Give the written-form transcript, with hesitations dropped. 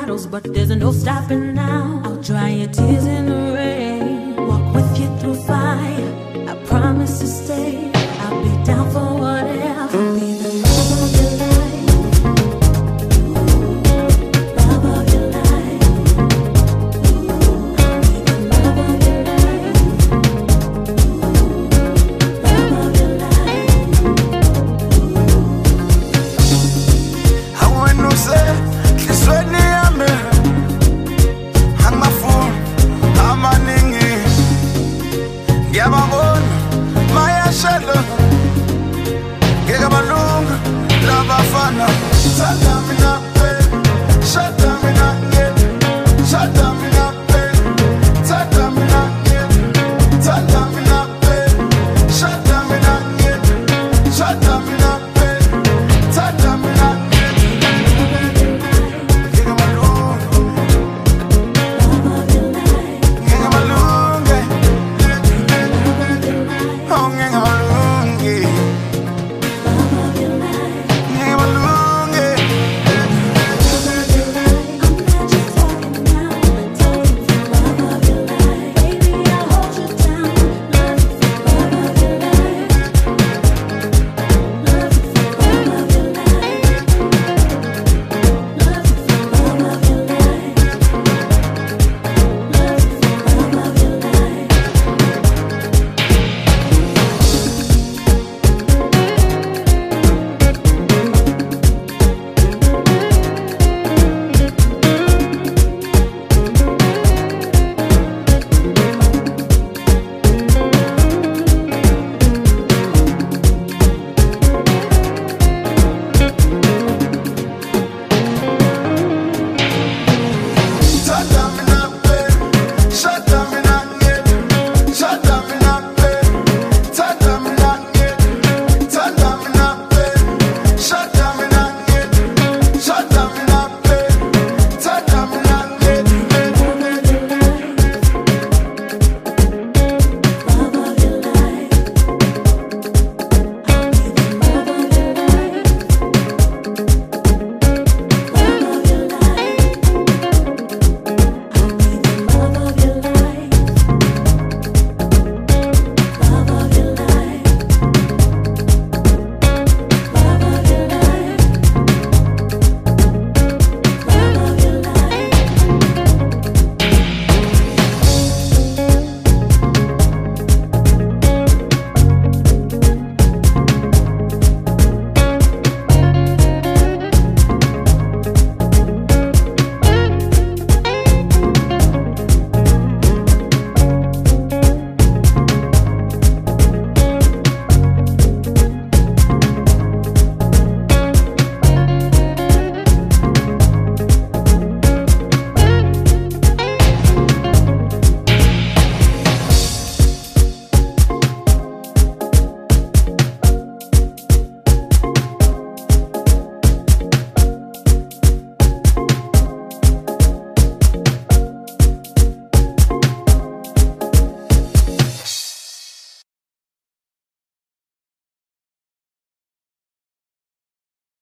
battles, but there's no stopping now. I'll dry your tears in the rain, walk with you through fire. I promise to stay, I'll be down for whatever. Be the love of your life, love of your life. Be the love of your life, love of your life. I want to say, this when you are me, I'm a fool, I'm a ningy. Give a bone, my shadow. Give a long, love a fun.